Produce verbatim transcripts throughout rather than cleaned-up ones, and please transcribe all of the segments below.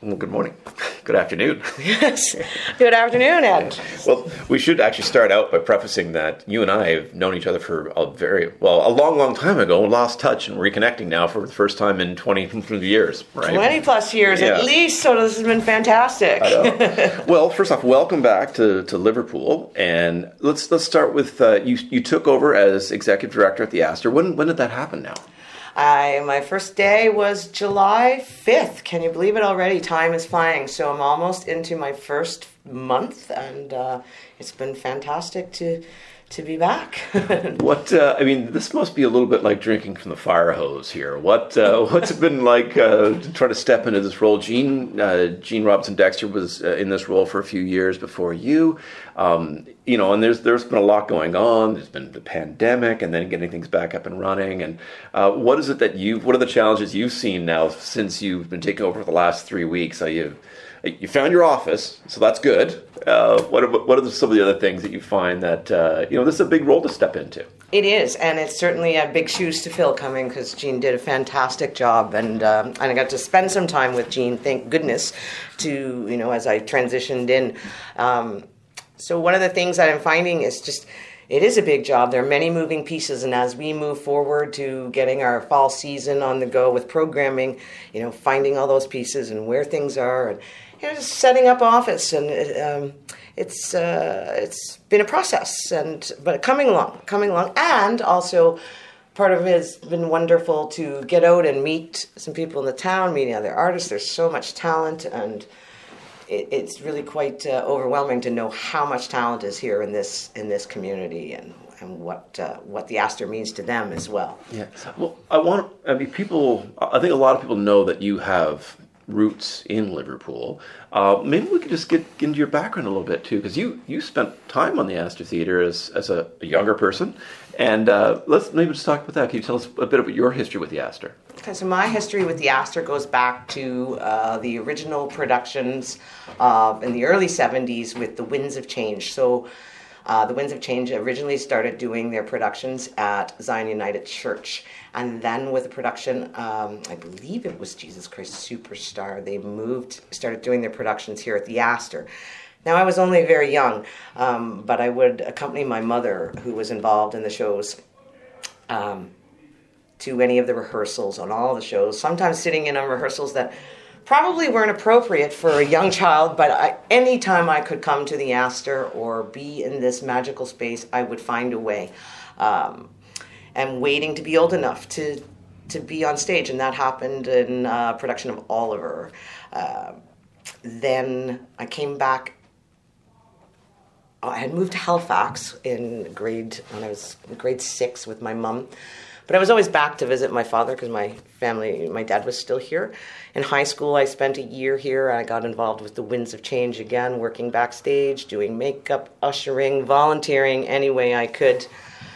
Well, good morning. Good afternoon. Yes. Good afternoon, Ed. Well, we should actually start out by prefacing that you and I have known each other for a very, well, a long, long time ago. We lost touch and reconnecting now for the first time in twenty years, right? twenty plus years Yeah. at least, so this has been fantastic. I know. Well, first off, welcome back to, to Liverpool. And let's let's start with, uh, you you took over as executive director at the Astor. When, when did that happen now? I, my first day was July fifth. Can you believe it already? Time is flying. So I'm almost into my first month, and uh, it's been fantastic to to be back. What, uh, I mean, this must be a little bit like drinking from the fire hose here. What, uh, what's it been like uh, to try to step into this role? Gene, uh, Gene Robinson Dexter was uh, in this role for a few years before you. Um, you know, and there's there's been a lot going on. There's been the pandemic, and then getting things back up and running. And uh, what is it that you? What are the challenges you've seen now since you've been taking over for the last three weeks? Are you you found your office, so that's good. Uh, what are, what are some of the other things that you find that uh, you know this is a big role to step into? It is, and it's certainly a big shoes to fill coming, because Gene did a fantastic job, and um, and I got to spend some time with Gene. Thank goodness, to you know as I transitioned in. Um, So one of the things that I'm finding is just, it is a big job. There are many moving pieces, and as we move forward to getting our fall season on the go with programming, you know, finding all those pieces and where things are, and you know, just setting up office, and um, it's uh, it's been a process, and but coming along, coming along, and also part of it has been wonderful to get out and meet some people in the town, meeting other artists. There's so much talent, and it's really quite uh, overwhelming to know how much talent is here in this in this community, and and what uh, what the Astor means to them as well. Yeah. Well, I want. I mean, people. I think a lot of people know that you have roots in Liverpool. Uh, maybe we could just get into your background a little bit too, because you you spent time on the Astor Theatre as as a, a younger person, and uh, let's maybe just talk about that. Can you tell us a bit about your history with the Astor? Okay, so my history with the Astor goes back to uh, the original productions uh, in the early seventies with the Winds of Change. So uh, the Winds of Change originally started doing their productions at Zion United Church. And then with the production, um, I believe it was Jesus Christ Superstar, they moved, started doing their productions here at the Astor. Now, I was only very young, um, but I would accompany my mother, who was involved in the shows, um, to any of the rehearsals on all the shows, sometimes sitting in on rehearsals that probably weren't appropriate for a young child, but I, anytime I could come to the Astor or be in this magical space, I would find a way. Um, and waiting to be old enough to to be on stage, and that happened in uh, production of Oliver. Uh, then I came back. I had moved to Halifax in grade when I was in grade six with my mum. But I was always back to visit my father because my family, my dad was still here. In high school, I spent a year here. I got involved with the Winds of Change again, working backstage, doing makeup, ushering, volunteering any way I could.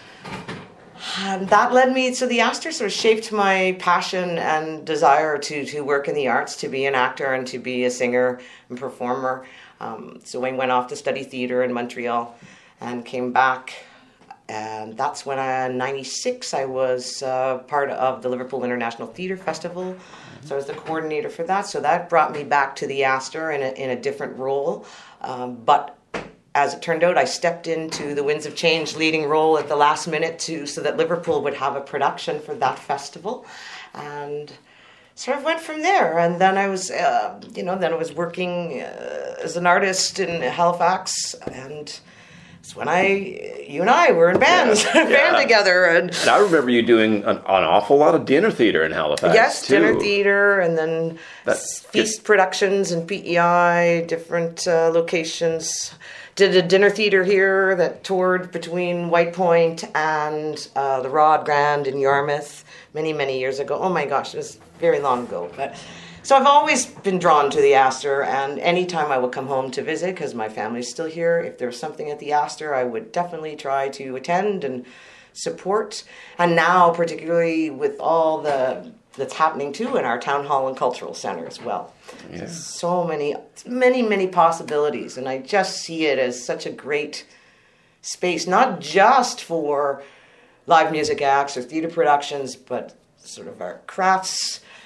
And that led me, so the Astor sort of shaped my passion and desire to, to work in the arts, to be an actor and to be a singer and performer. Um, so I went off to study theater in Montreal and came back. And that's when I, in ninety-six, I was uh, part of the Liverpool International Theatre Festival. So I was the coordinator for that. So that brought me back to the Astor in a, in a different role. Um, but as it turned out, I stepped into the Winds of Change leading role at the last minute to so that Liverpool would have a production for that festival. And sort of went from there. And then I was, uh, you know, then I was working uh, as an artist in Halifax, and it's when I, you and I were in bands, yeah, band yeah. together. And, and I remember you doing an, an awful lot of dinner theater in Halifax, yes, too. dinner theater, and then That's feast good. productions and P E I, different uh, locations. Did a dinner theater here that toured between White Point and uh, the Rod Grand in Yarmouth many, many years ago. Oh my gosh, it was very long ago. But so I've always been drawn to the Astor, and anytime I would come home to visit, because my family's still here, if there was something at the Astor, I would definitely try to attend and support. And now, particularly with all the that's happening too in our town hall and cultural center as well. Yeah. So many, many, many possibilities, and I just see it as such a great space, not just for live music acts or theater productions, but sort of our crafts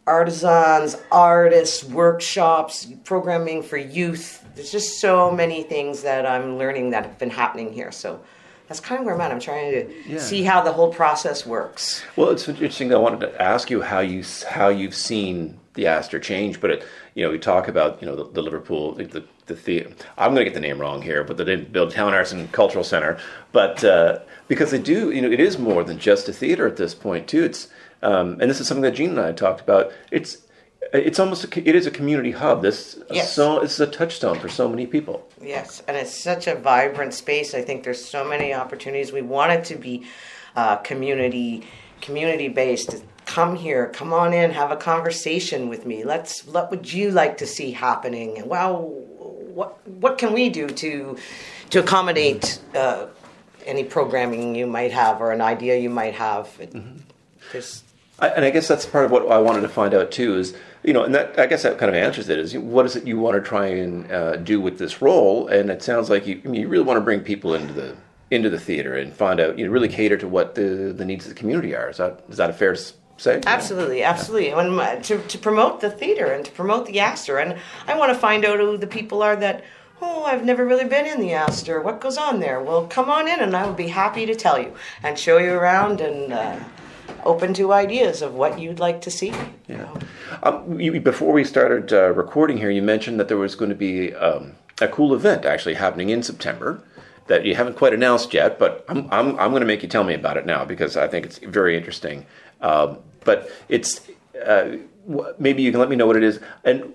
artisans, artists, workshops, programming for youth. There's just so many things that I'm learning that have been happening here. So that's kind of where I'm at. I'm trying to yeah. see how the whole process works. Well, it's interesting. I wanted to ask you how you how you've seen the Astor change, but it, you know, we talk about you know the, the Liverpool the the, the theater. I'm going to get the name wrong here, but they didn't build Town Arts and Cultural Center, but uh, because they do, you know, it is more than just a theater at this point too. It's um, and this is something that Jean and I talked about. It's It's almost a, it is a community hub. This yes. so this is a touchstone for so many people. Yes, and it's such a vibrant space. I think there's so many opportunities. We want it to be uh, community community based. Come here, come on in, have a conversation with me. Let's. What would you like to see happening? And well, what what can we do to to accommodate uh, any programming you might have or an idea you might have? It, mm-hmm. There's. I, and I guess that's part of what I wanted to find out too. Is you know, and that I guess that kind of answers it. Is what is it you want to try and uh, do with this role? And it sounds like you I mean, you really want to bring people into the into the theater and find out you know really cater to what the the needs of the community are. Is that is that a fair say? Absolutely, absolutely. Yeah. When, to to promote the theater and to promote the Astor, and I want to find out who the people are that. Oh, I've never really been in the Astor. What goes on there? Well, come on in, and I will be happy to tell you and show you around and. Uh, open to ideas of what you'd like to see. Yeah. Um, you, before we started uh, recording here, you mentioned that there was going to be um, a cool event actually happening in September that you haven't quite announced yet, but I'm I'm, I'm going to make you tell me about it now because I think it's very interesting. Um, but it's uh, maybe you can let me know what it is. And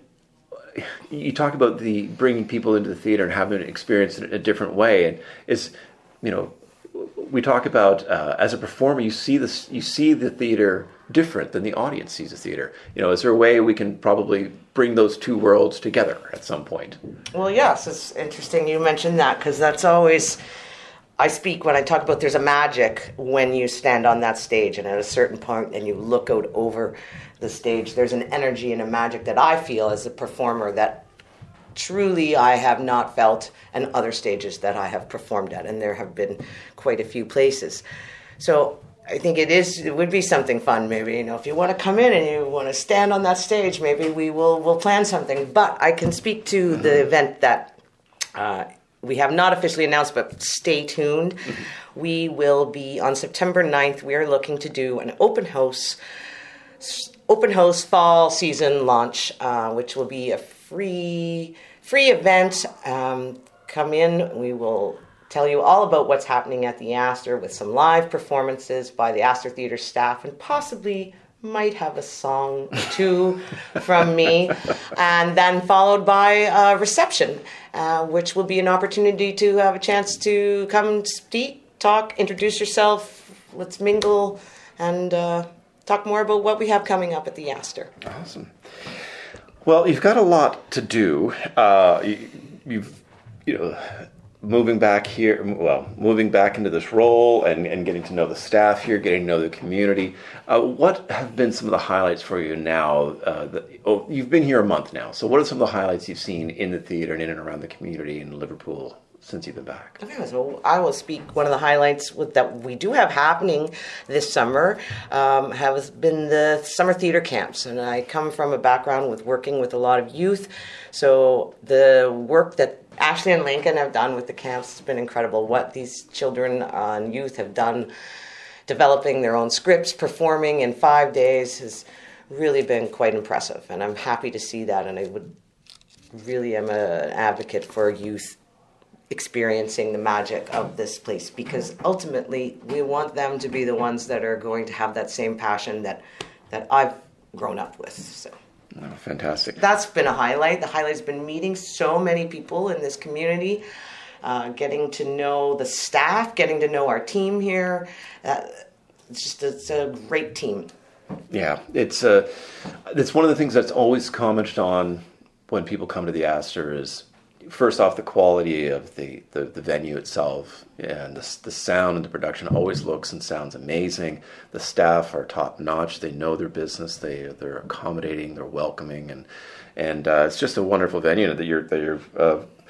you talk about the bringing people into the theater and having an experience in a different way, and is you know. We talk about uh, as a performer, you see this, you see the theater different than the audience sees the theater. You know, is there a way we can probably bring those two worlds together at some point? Well, yes, it's interesting you mentioned that because that's always I speak when I talk about there's a magic when you stand on that stage, and at a certain point, and you look out over the stage, there's an energy and a magic that I feel as a performer that. Truly, I have not felt in other stages that I have performed at, and there have been quite a few places. So I think it is. It would be something fun, maybe. You know, if you want to come in and you want to stand on that stage, maybe we will we'll plan something. But I can speak to the event that uh, we have not officially announced, but stay tuned. Mm-hmm. We will be on September ninth. We are looking to do an open house, open house fall season launch, uh, which will be a free free event. Um, come in. We will tell you all about what's happening at the Astor with some live performances by the Astor Theatre staff and possibly might have a song or two from me, and then followed by a reception, uh, which will be an opportunity to have a chance to come speak, talk, introduce yourself. Let's mingle and uh, talk more about what we have coming up at the Astor. Awesome. Well, you've got a lot to do. Uh, you, you've, you know, moving back here, well, moving back into this role and, and getting to know the staff here, getting to know the community. Uh, what have been some of the highlights for you now? Uh, that, oh, you've been here a month now. So what are some of the highlights you've seen in the theater and in and around the community in Liverpool since you've been back? Okay, so I will speak. One of the highlights with, that we do have happening this summer um, has been the summer theater camps. And I come from a background with working with a lot of youth. So the work that Ashley and Lincoln have done with the camps has been incredible. What these children and youth have done, developing their own scripts, performing in five days has really been quite impressive. And I'm happy to see that. And I would really am an advocate for youth experiencing the magic of this place, because ultimately we want them to be the ones that are going to have that same passion that that I've grown up with. So oh, fantastic. That's been a highlight. The highlight's been meeting so many people in this community, uh, getting to know the staff, getting to know our team here. Uh, it's just it's a great team. Yeah, it's uh, it's one of the things that's always commented on when people come to the Astor is, first off, the quality of the, the, the venue itself, and the, the sound and the production always looks and sounds amazing. The staff are top notch. They know their business. They they're accommodating. They're welcoming, and and uh, it's just a wonderful venue that you're that you're uh,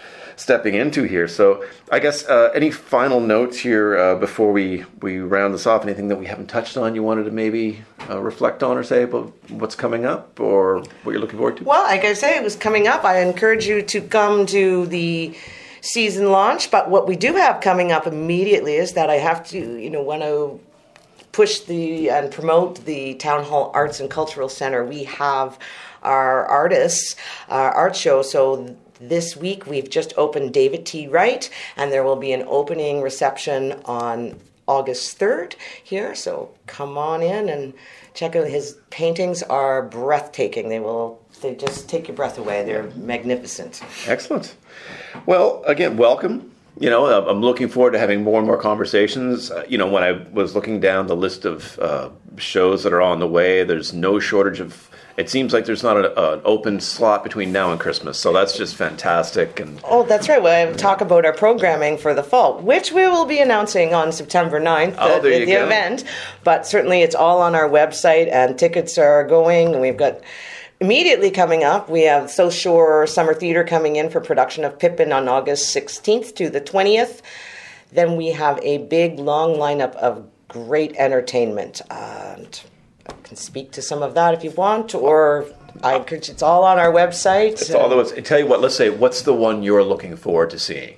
stepping into here. So I guess uh, any final notes here uh, before we, we round this off? Anything that we haven't touched on you wanted to maybe uh, reflect on or say about what's coming up or what you're looking forward to? Well, like I say, it was coming up. I encourage you to come to the season launch. But what we do have coming up immediately is that I have to, you know, want to push the and promote the Town Hall Arts and Cultural Center. We have our artists, our art show. So this week we've just opened David T. Wright, and there will be an opening reception on August third here. So come on in and check out his paintings. Are breathtaking. They will they just take your breath away. They're magnificent. Excellent. Well, again, welcome. You know, I'm looking forward to having more and more conversations. Uh, you know, when I was looking down the list of uh, shows that are on the way, there's no shortage of. It seems like there's not an open slot between now and Christmas, so that's just fantastic. And oh, that's right. Well, I talk about our programming for the fall, which we will be announcing on September ninth, oh, the, there you the go. event. But certainly, it's all on our website, and tickets are going. And we've got. Immediately coming up, we have South Shore Summer Theatre coming in for production of Pippin on August sixteenth to the twentieth. Then we have a big, long lineup of great entertainment. And I can speak to some of that if you want, or I could, it's all on our website. It's all those. Tell you what, let's say, what's the one you're looking forward to seeing?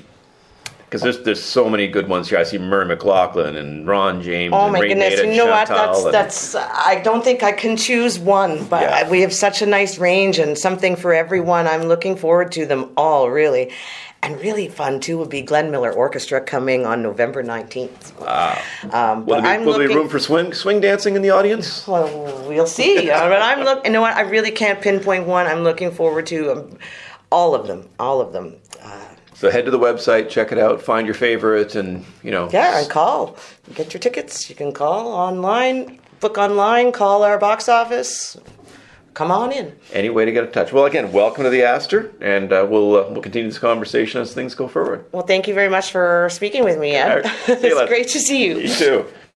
Because there's there's so many good ones here. I see Murray McLaughlin and Ron James. Oh and my Ray goodness! Nada You and know what? Chantal That's and, that's. I don't think I can choose one, but Yeah. we have such a nice range and something for everyone. I'm looking forward to them all, really. And really fun too would be Glenn Miller Orchestra coming on November nineteenth. Wow. Um, Will but there I'm be, will there be looking. room for swing swing dancing in the audience? Well, we'll see. Uh, but I'm look. You know what? I really can't pinpoint one. I'm looking forward to um, all of them. All of them. Uh, So head to the website, check it out, find your favorite, and you know. Yeah, and call. Get your tickets. You can call online, book online, call our box office. Come on in. Any way to get in touch. Well, again, welcome to the Astor, and uh, we'll uh, we'll continue this conversation as things go forward. Well, thank you very much for speaking with me, Ed. All right. See you It's later. great to see you. You too.